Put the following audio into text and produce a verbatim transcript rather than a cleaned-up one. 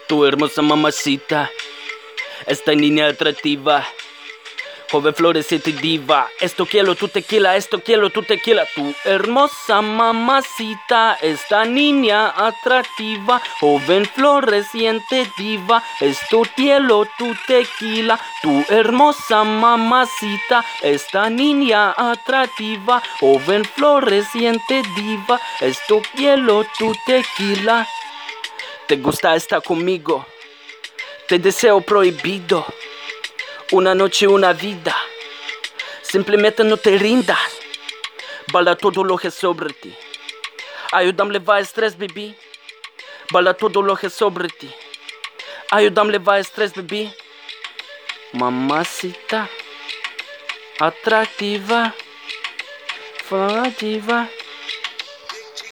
Tu hermosa mamacita, esta niña atractiva, joven florecita y diva. Esto quiero tu tequila, esto quiero tu tequila. Tu hermosa mamacita, esta niña atractiva, joven floreciente diva. Esto quiero tu tequila. Tu hermosa mamacita, esta niña atractiva, joven floreciente diva. Esto quiero tu tequila. ¿Te gusta estar conmigo? Te deseo prohibido. Una noche, una vida. Simplemente no te rindas. Bala todo lo que es sobre ti. Ayúdame a levar estrés, baby. Bala todo lo que es sobre ti. Ayúdame a levar estrés, baby. Mamacita atractiva, flativa.